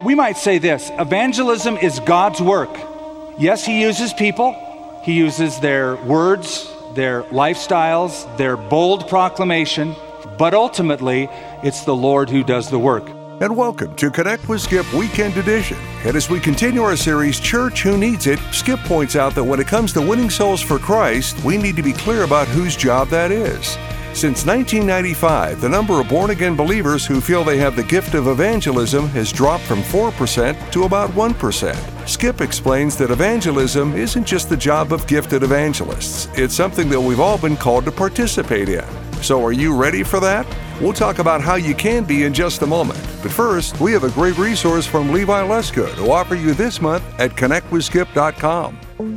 We might say this: evangelism is God's work. Yes, He uses people. He uses their words, their lifestyles, their bold proclamation, but ultimately, it's the Lord who does the work. And welcome to Connect with Skip Weekend Edition. And as we continue our series, Church Who Needs It, Skip points out that when it comes to winning souls for Christ, we need to be clear about whose job that is. Since 1995, the number of born-again believers who feel they have the gift of evangelism has dropped from 4% to about 1%. Skip explains that evangelism isn't just the job of gifted evangelists. It's something that we've all been called to participate in. So are you ready for that? We'll talk about how you can be in just a moment. But first, we have a great resource from Levi Lesko to offer you this month at connectwithskip.com.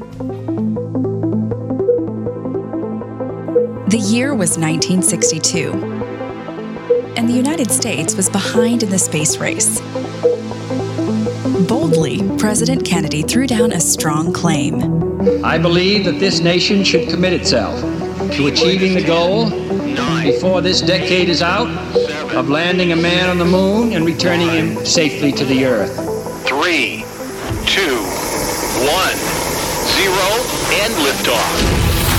The year was 1962, and the United States was behind in the space race. Boldly, President Kennedy threw down a strong claim. I believe that this nation should commit itself to achieving the goal before this decade is out of landing a man on the moon and returning him safely to the earth. 3, 2, 1, 0, and liftoff.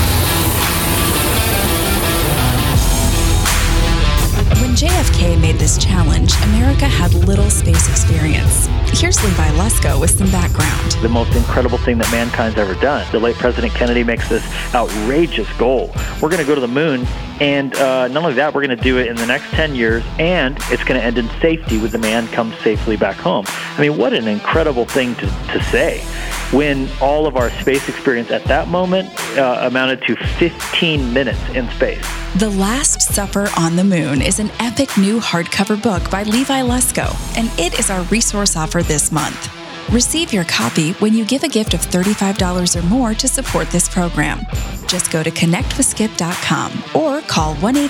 When JFK made this challenge, America had little space experience. Here's Levi Lesko with some background. The most incredible thing that mankind's ever done. The late President Kennedy makes this outrageous goal. We're going to go to the moon, and not only that, we're going to do it in the next 10 years, and it's going to end in safety when the man comes safely back home. I mean, what an incredible thing to say, when all of our space experience at that moment amounted to 15 minutes in space. The Last Supper on the Moon is an epic new hardcover book by Levi Lesko, and it is our resource offer this month. Receive your copy when you give a gift of $35 or more to support this program. Just go to connectwithskip.com or call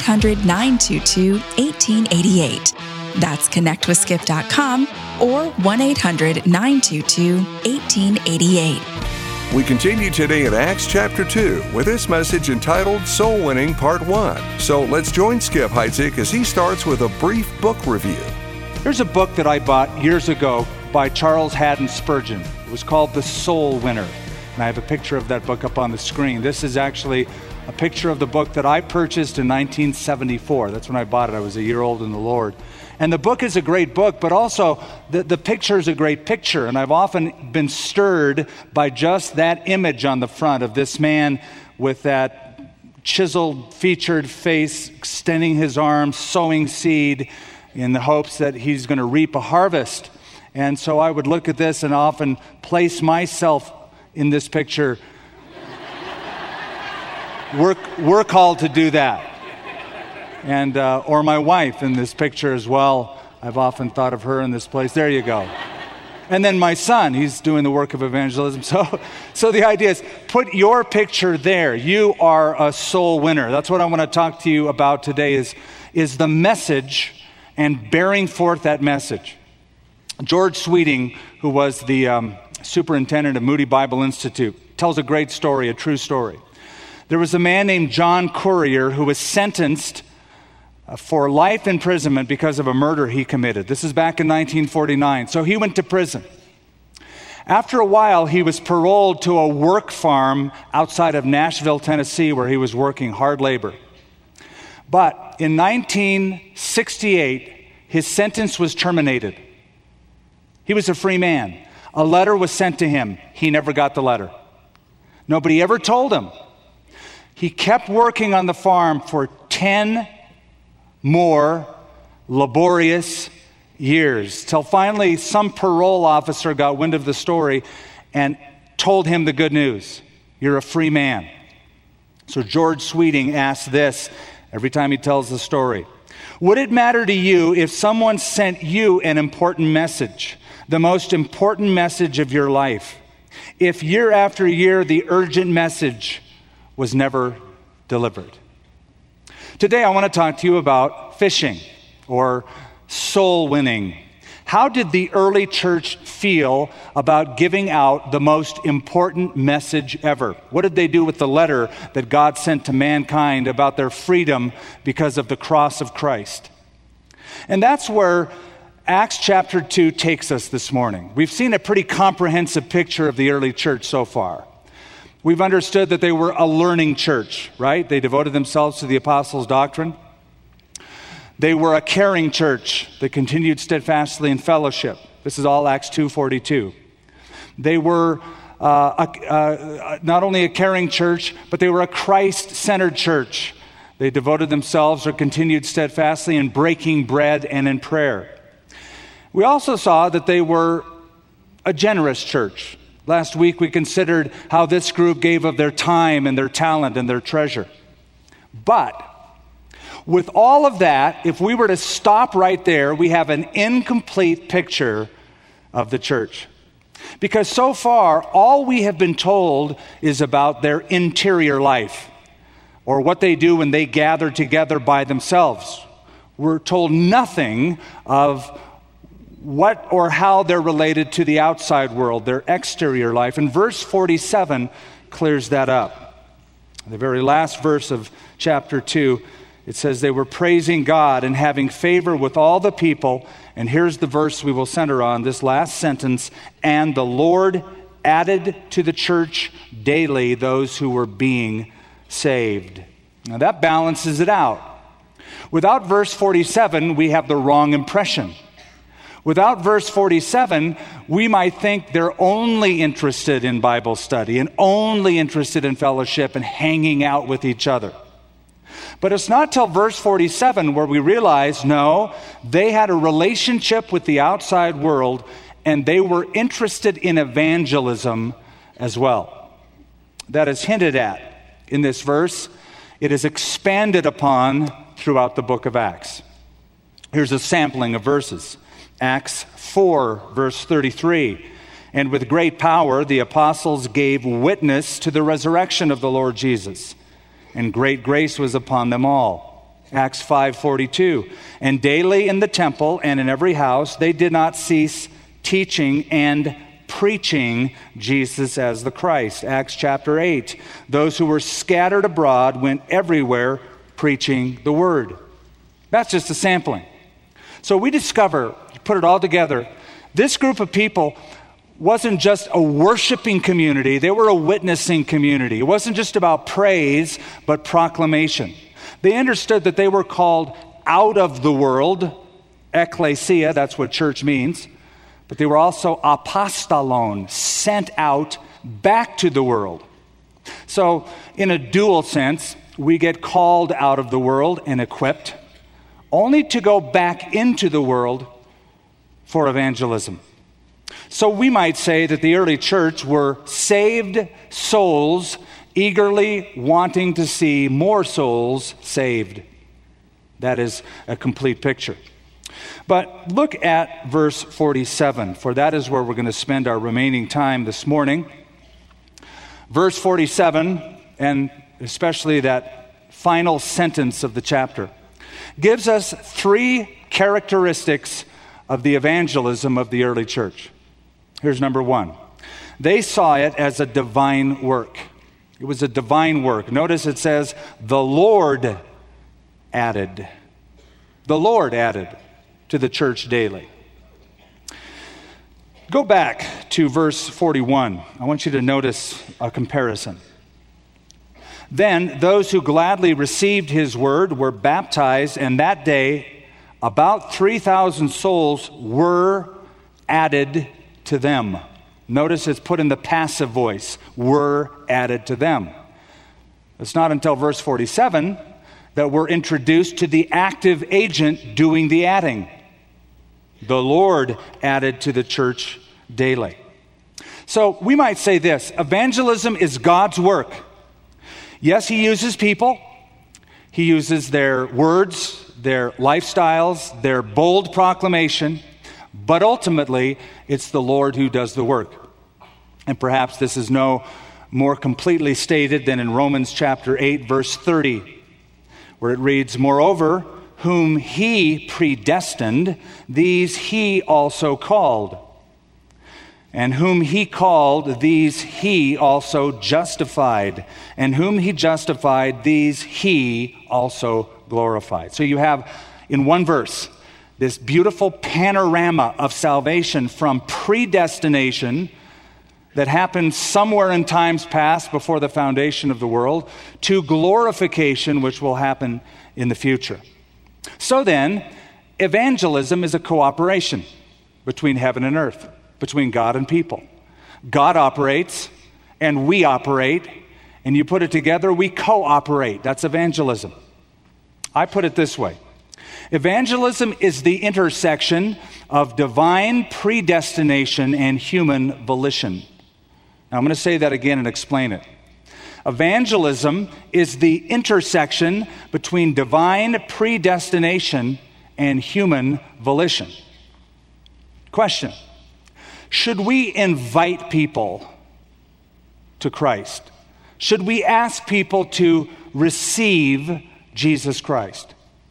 1-800-922-1888. That's connectwithskip.com or 1-800-922-1888. We continue today in Acts chapter 2 with this message entitled Soul Winning Part 1. So let's join Skip Heitzig as he starts with a brief book review. There's a book that I bought years ago by Charles Haddon Spurgeon. It was called The Soul Winner. And I have a picture of that book up on the screen. This is actually a picture of the book that I purchased in 1974. That's when I bought it. I was a year old in the Lord. And the book is a great book, but also the picture is a great picture. And I've often been stirred by just that image on the front of this man with that chiseled, featured face, extending his arms, sowing seed in the hopes that he's going to reap a harvest. And so I would look at this and often place myself in this picture. We're called to do that. And or my wife in this picture as well. I've often thought of her in this place. There you go. And then my son, he's doing the work of evangelism. So the idea is, put your picture there. You are a soul winner. That's what I want to talk to you about today is the message and bearing forth that message. George Sweeting, who was the superintendent of Moody Bible Institute, tells a great story, a true story. There was a man named John Courier who was sentenced for life imprisonment because of a murder he committed. This is back in 1949. So he went to prison. After a while, he was paroled to a work farm outside of Nashville, Tennessee, where he was working hard labor. But in 1968, his sentence was terminated. He was a free man. A letter was sent to him. He never got the letter. Nobody ever told him. He kept working on the farm for 10 more laborious years, till finally some parole officer got wind of the story and told him the good news. You're a free man. So George Sweeting asks this every time he tells the story. Would it matter to you if someone sent you an important message, the most important message of your life, if year after year the urgent message was never delivered? Today I want to talk to you about fishing or soul winning. How did the early church feel about giving out the most important message ever? What did they do with the letter that God sent to mankind about their freedom because of the cross of Christ? And that's where Acts chapter 2 takes us this morning. We've seen a pretty comprehensive picture of the early church so far. We've understood that they were a learning church, right? They devoted themselves to the apostles' doctrine. They were a caring church that continued steadfastly in fellowship. This is all Acts 2:42. They were not only a caring church, but they were a Christ-centered church. They devoted themselves or continued steadfastly in breaking bread and in prayer. We also saw that they were a generous church. Last week we considered how this group gave of their time and their talent and their treasure. But with all of that, if we were to stop right there, we have an incomplete picture of the church. Because so far, all we have been told is about their interior life, or what they do when they gather together by themselves. We're told nothing of what or how they're related to the outside world, their exterior life. And verse 47 clears that up. The very last verse of chapter 2, it says they were praising God and having favor with all the people. And here's the verse we will center on, this last sentence. And the Lord added to the church daily those who were being saved. Now that balances it out. Without verse 47, we have the wrong impression. Without verse 47, we might think they're only interested in Bible study and only interested in fellowship and hanging out with each other. But it's not till verse 47 where we realize, no, they had a relationship with the outside world and they were interested in evangelism as well. That is hinted at in this verse. It is expanded upon throughout the book of Acts. Here's a sampling of verses. Acts 4, verse 33. And with great power the apostles gave witness to the resurrection of the Lord Jesus, and great grace was upon them all. Acts 5:42. And daily in the temple and in every house they did not cease teaching and preaching Jesus as the Christ. Acts chapter 8. Those who were scattered abroad went everywhere preaching the word. That's just a sampling. So we discover, put it all together, this group of people wasn't just a worshiping community, they were a witnessing community. It wasn't just about praise, but proclamation. They understood that they were called out of the world, ekklesia, that's what church means, but they were also apostolon, sent out back to the world. So in a dual sense, we get called out of the world and equipped, only to go back into the world for evangelism. So we might say that the early church were saved souls eagerly wanting to see more souls saved. That is a complete picture. But look at verse 47, for that is where we're going to spend our remaining time this morning. Verse 47, and especially that final sentence of the chapter, gives us three characteristics of the evangelism of the early church. Here's number one. They saw it as a divine work. It was a divine work. Notice it says, the Lord added. The Lord added to the church daily. Go back to verse 41. I want you to notice a comparison. Then those who gladly received his word were baptized, and that day about 3,000 souls were added to them. Notice it's put in the passive voice, were added to them. It's not until verse 47 that we're introduced to the active agent doing the adding. The Lord added to the church daily. So we might say this, evangelism is God's work. Yes, he uses people. He uses their words, their lifestyles, their bold proclamation, but ultimately, it's the Lord who does the work. And perhaps this is no more completely stated than in Romans chapter 8, verse 30, where it reads, moreover, whom he predestined, these he also called. And whom he called, these he also justified. And whom he justified, these he also glorified. So you have in one verse this beautiful panorama of salvation from predestination that happened somewhere in times past before the foundation of the world to glorification, which will happen in the future. So then, evangelism is a cooperation between heaven and earth, between God and people. God operates and we operate, and you put it together, we cooperate. That's evangelism. I put it this way. Evangelism is the intersection of divine predestination and human volition. Now, I'm going to say that again and explain it. Evangelism is the intersection between divine predestination and human volition. Question: should we invite people to Christ? Should we ask people to receive Jesus Christ?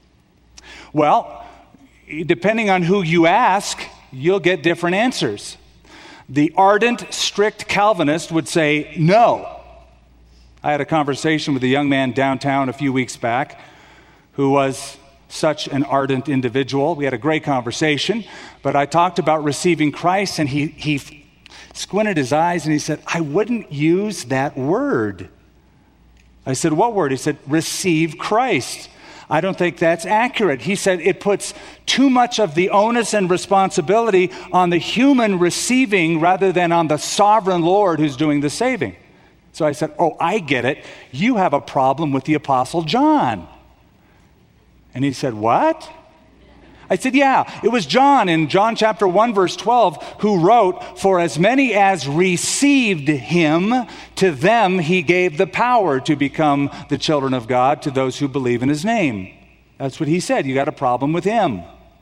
Well, depending on who you ask, you'll get different answers. The ardent, strict Calvinist would say no. I had a conversation with a young man downtown a few weeks back who was such an ardent individual. We had a great conversation, but I talked about receiving Christ, and he squinted his eyes and he said, I wouldn't use that word. I said, what word? He said, receive Christ. I don't think that's accurate. He said it puts too much of the onus and responsibility on the human receiving rather than on the sovereign Lord who's doing the saving. So I said, oh, I get it. You have a problem with the Apostle John. And he said, what? I said, yeah, it was John in John chapter 1, verse 12, who wrote, for as many as received him, to them he gave the power to become the children of God, to those who believe in his name. That's what he said. You got a problem with him.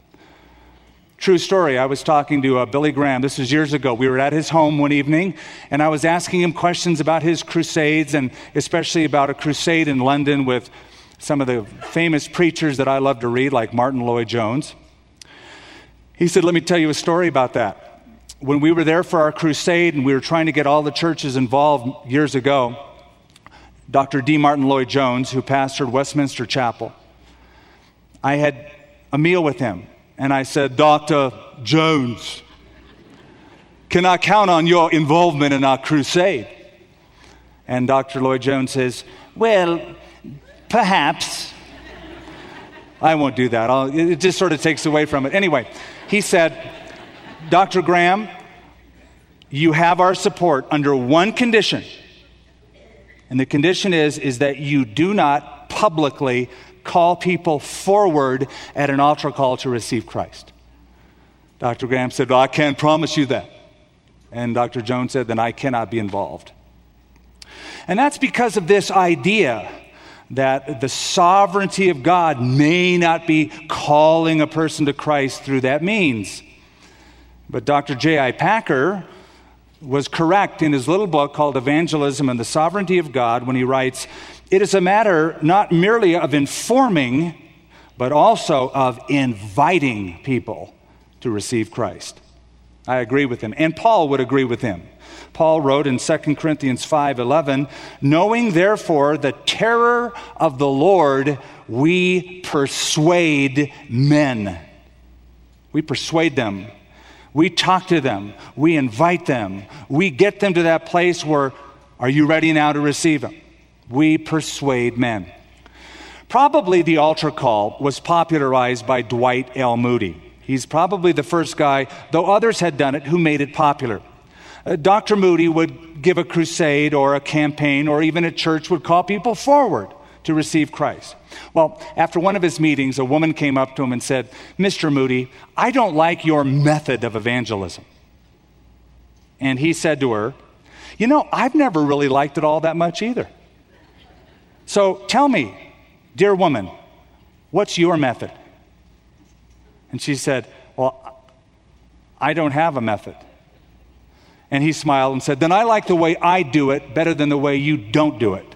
True story. I was talking to Billy Graham. This was years ago. We were at his home one evening, and I was asking him questions about his crusades, and especially about a crusade in London with some of the famous preachers that I love to read, like Martin Lloyd-Jones. He said, let me tell you a story about that. When we were there for our crusade and we were trying to get all the churches involved years ago, Dr. D. Martin Lloyd-Jones, who pastored Westminster Chapel, I had a meal with him. And I said, Dr. Jones, can I count on your involvement in our crusade? And Dr. Lloyd-Jones says, well, perhaps. I won't do that. It just sort of takes away from it. Anyway, he said, Dr. Graham, you have our support under one condition. And the condition is that you do not publicly call people forward at an altar call to receive Christ. Dr. Graham said, well, I can't promise you that. And Dr. Jones said, then I cannot be involved. And that's because of this idea that the sovereignty of God may not be calling a person to Christ through that means. But Dr. J.I. Packer was correct in his little book called Evangelism and the Sovereignty of God when he writes, it is a matter not merely of informing, but also of inviting people to receive Christ. I agree with him, and Paul would agree with him. Paul wrote in 2 Corinthians 5:11, knowing therefore the terror of the Lord, we persuade men. We persuade them. We talk to them. We invite them. We get them to that place where, are you ready now to receive him? We persuade men. Probably the altar call was popularized by Dwight L. Moody. He's probably the first guy, though others had done it, who made it popular. Dr. Moody would give a crusade or a campaign, or even a church would call people forward to receive Christ. Well, after one of his meetings, a woman came up to him and said, Mr. Moody, I don't like your method of evangelism. And he said to her, you know, I've never really liked it all that much either. So tell me, dear woman, what's your method? And she said, well, I don't have a method. And he smiled and said, then I like the way I do it better than the way you don't do it.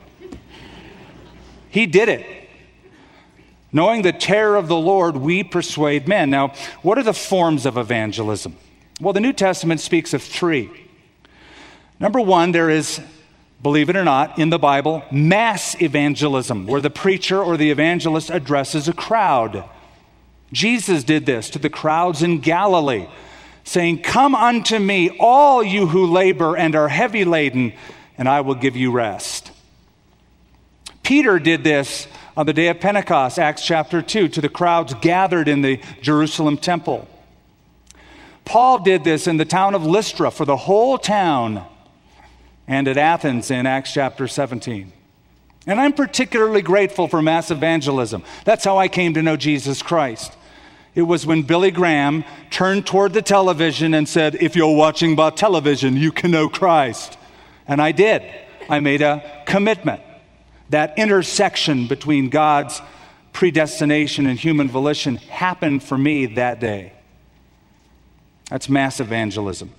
He did it. Knowing the terror of the Lord, we persuade men. Now, what are the forms of evangelism? Well, the New Testament speaks of three. Number one, there is, believe it or not, in the Bible, mass evangelism, where the preacher or the evangelist addresses a crowd. Jesus did this to the crowds in Galilee, saying, "Come unto me, all you who labor and are heavy laden, and I will give you rest." Peter did this on the day of Pentecost, Acts chapter 2, to the crowds gathered in the Jerusalem temple. Paul did this in the town of Lystra for the whole town, and at Athens in Acts chapter 17. And I'm particularly grateful for mass evangelism. That's how I came to know Jesus Christ. It was when Billy Graham turned toward the television and said, "If you're watching by television, you can know Christ." And I did. I made a commitment. That intersection between God's predestination and human volition happened for me that day. That's mass evangelism.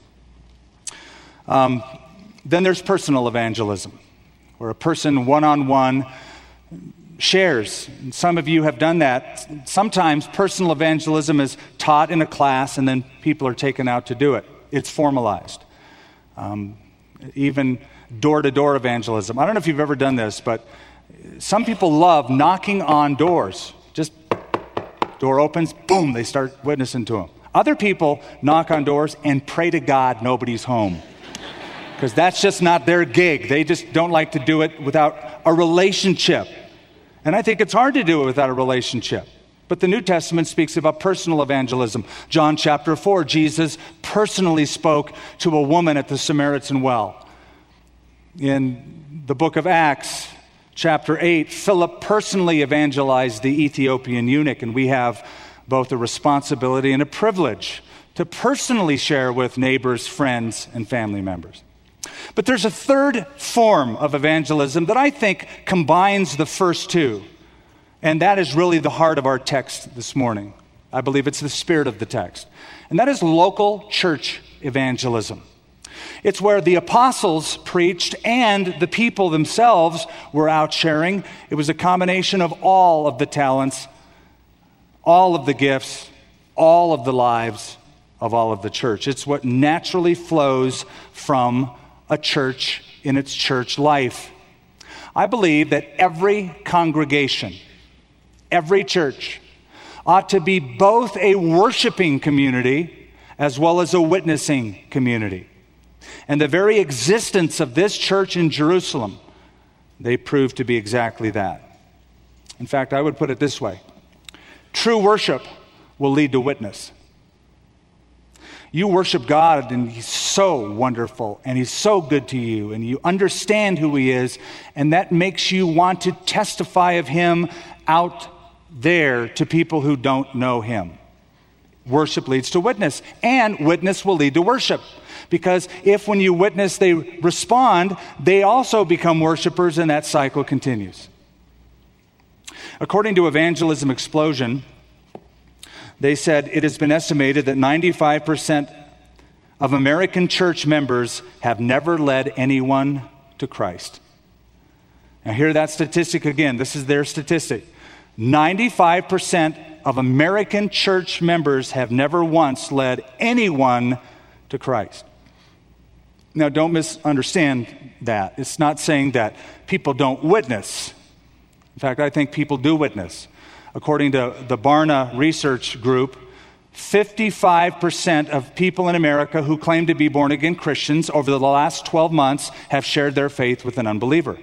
Then there's personal evangelism, where a person one-on-one shares. And some of you have done that. Sometimes personal evangelism is taught in a class and then people are taken out to do it. It's formalized. Even door-to-door evangelism. I don't know if you've ever done this, but some people love knocking on doors. Just door opens, boom, they start witnessing to them. Other people knock on doors and pray to God nobody's home, because that's just not their gig. They just don't like to do it without a relationship. And I think it's hard to do it without a relationship. But the New Testament speaks about personal evangelism. John chapter 4, Jesus personally spoke to a woman at the Samaritan well. In the book of Acts, chapter 8, Philip personally evangelized the Ethiopian eunuch, and we have both a responsibility and a privilege to personally share with neighbors, friends, and family members. But there's a third form of evangelism that I think combines the first two, and that is really the heart of our text this morning. I believe it's the spirit of the text, and that is local church evangelism. It's where the apostles preached and the people themselves were out sharing. It was a combination of all of the talents, all of the gifts, all of the lives of all of the church. It's what naturally flows from a church in its church life. I believe that every congregation, every church, ought to be both a worshiping community as well as a witnessing community. And the very existence of this church in Jerusalem, they proved to be exactly that. In fact, I would put it this way. True worship will lead to witness. You worship God and He's so wonderful and He's so good to you and you understand who He is, and that makes you want to testify of Him out there to people who don't know Him. Worship leads to witness, and witness will lead to worship. Because if when you witness they respond, they also become worshipers, and that cycle continues. According to Evangelism Explosion, they said it has been estimated that 95% of American church members have never led anyone to Christ. Now hear that statistic again. This is their statistic. 95% of American church members have never once led anyone to Christ. Now don't misunderstand that. It's not saying that people don't witness. In fact, I think people do witness. According to the Barna Research Group, 55% of people in America who claim to be born-again Christians over the last 12 months have shared their faith with an unbeliever.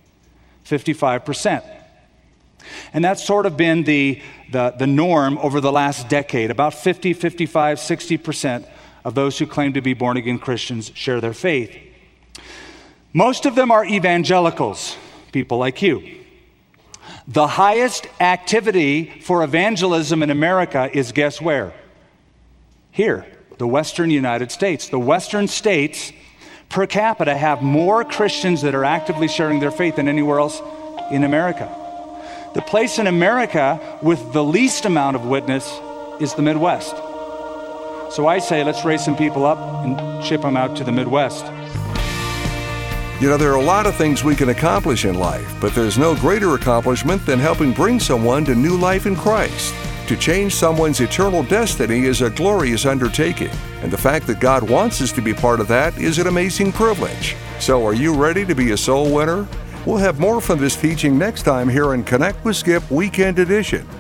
55%. And that's sort of been the norm over the last decade. About 50, 55, 60% of those who claim to be born-again Christians share their faith. Most of them are evangelicals, people like you. The highest activity for evangelism in America is, guess where? Here, the Western United States. The Western states per capita have more Christians that are actively sharing their faith than anywhere else in America. The place in America with the least amount of witness is the Midwest. So I say, let's raise some people up and ship them out to the Midwest. You know, there are a lot of things we can accomplish in life, but there's no greater accomplishment than helping bring someone to new life in Christ. To change someone's eternal destiny is a glorious undertaking, and the fact that God wants us to be part of that is an amazing privilege. So are you ready to be a soul winner? We'll have more from this teaching next time here on Connect with Skip Weekend Edition.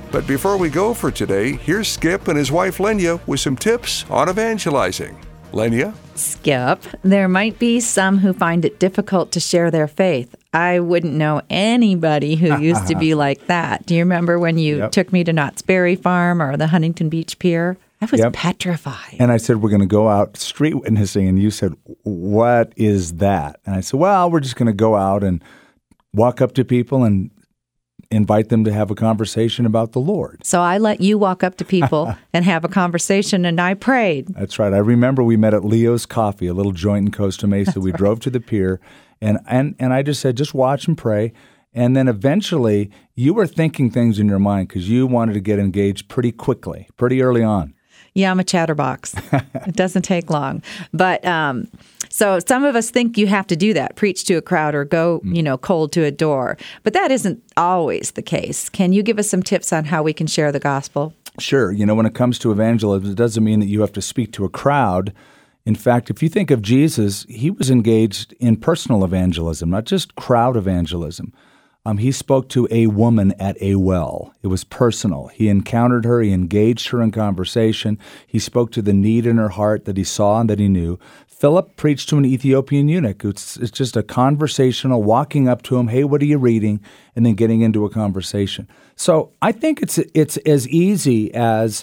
But before we go for today, here's Skip and his wife Lenya with some tips on evangelizing. Lenya? Skip, there might be some who find it difficult to share their faith. I wouldn't know anybody who used to be like that. Do you remember when you took me to Knott's Berry Farm or the Huntington Beach Pier? I was petrified. And I said, we're going to go out street witnessing. And you said, what is that? And I said, well, we're just going to go out and walk up to people and invite them to have a conversation about the Lord. So I let you walk up to people and have a conversation, and I prayed. That's right. I remember we met at Leo's Coffee, a little joint in Costa Mesa. We drove to the pier, and I just said, just watch and pray. And then eventually, you were thinking things in your mind because you wanted to get engaged pretty quickly, pretty early on. Yeah, I'm a chatterbox. It doesn't take long. But so some of us think you have to do that, preach to a crowd or go, cold to a door. But that isn't always the case. Can you give us some tips on how we can share the gospel? Sure. When it comes to evangelism, it doesn't mean that you have to speak to a crowd. In fact, if you think of Jesus, he was engaged in personal evangelism, not just crowd evangelism. He spoke to a woman at a well. It was personal. He encountered her. He engaged her in conversation. He spoke to the need in her heart that he saw and that he knew. Philip preached to an Ethiopian eunuch. It's just a conversational, walking up to him, hey, what are you reading? And then getting into a conversation. So I think it's as easy as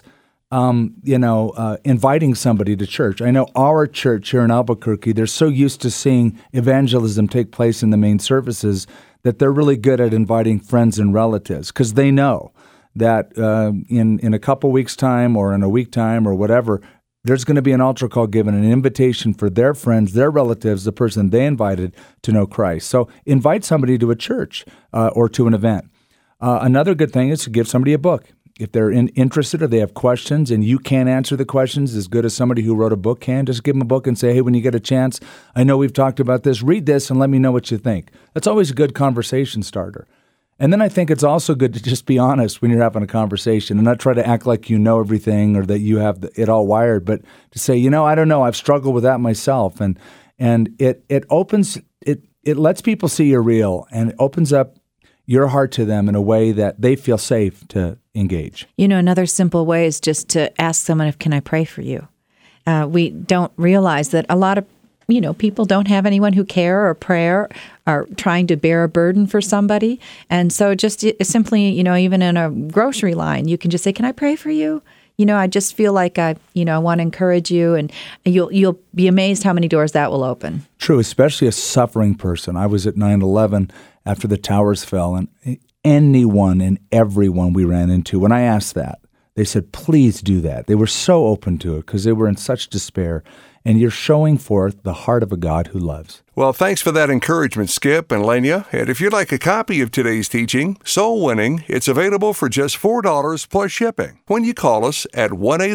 inviting somebody to church. I know our church here in Albuquerque, they're so used to seeing evangelism take place in the main services that they're really good at inviting friends and relatives because they know that in a couple weeks' time or in a week time or whatever, there's going to be an altar call given, an invitation for their friends, their relatives, the person they invited to know Christ. So invite somebody to a church or to an event. Another good thing is to give somebody a book. If they're interested or they have questions and you can't answer the questions as good as somebody who wrote a book can, just give them a book and say, hey, when you get a chance, I know we've talked about this, read this and let me know what you think. That's always a good conversation starter. And then I think it's also good to just be honest when you're having a conversation and not try to act like you know everything or that you have it all wired, but to say, I don't know, I've struggled with that myself. And it opens, it lets people see you're real and it opens up your heart to them in a way that they feel safe to engage. Another simple way is just to ask someone if, can I pray for you? We don't realize that a lot of, people don't have anyone who care or prayer or trying to bear a burden for somebody. And so just simply, even in a grocery line, you can just say, can I pray for you? I just feel like I want to encourage you, and you'll be amazed how many doors that will open. True, especially a suffering person. I was at 9/11 after the towers fell, and anyone and everyone we ran into, when I asked that, they said, please do that. They were so open to it because they were in such despair. And you're showing forth the heart of a God who loves. Well, thanks for that encouragement, Skip and Lenya. And if you'd like a copy of today's teaching, Soul Winning, it's available for just $4 plus shipping when you call us at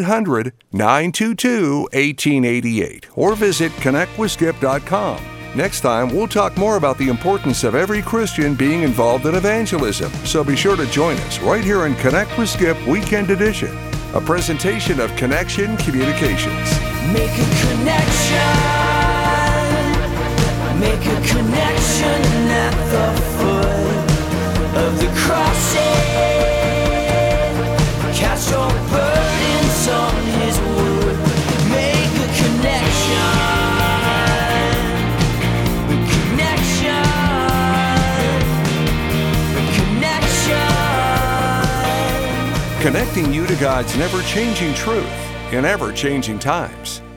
1-800-922-1888 or visit connectwithskip.com. Next time, we'll talk more about the importance of every Christian being involved in evangelism. So be sure to join us right here in Connect with Skip Weekend Edition, a presentation of Connection Communications. Make a connection. Make a connection at the foot of the crossing. Cast your burdens on his wood. Make a connection. Connection. Connecting you to God's never-changing truth in ever-changing times.